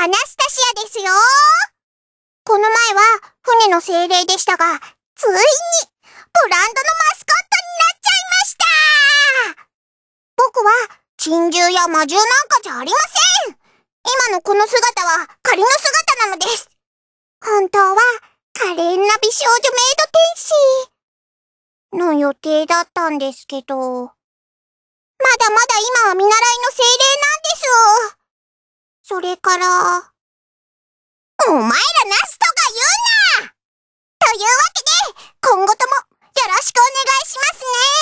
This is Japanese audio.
アナスタシアですよ。この前は船の精霊でしたが、ついにブランドのマスコットになっちゃいました。僕は珍獣や魔獣なんかじゃありません。今のこの姿は仮の姿なのです。本当は可憐な美少女メイド天使の予定だったんですけど、まだまだ今は見習いの精霊なんです。それから、お前らナスとか言うな！というわけで、今後ともよろしくお願いしますね。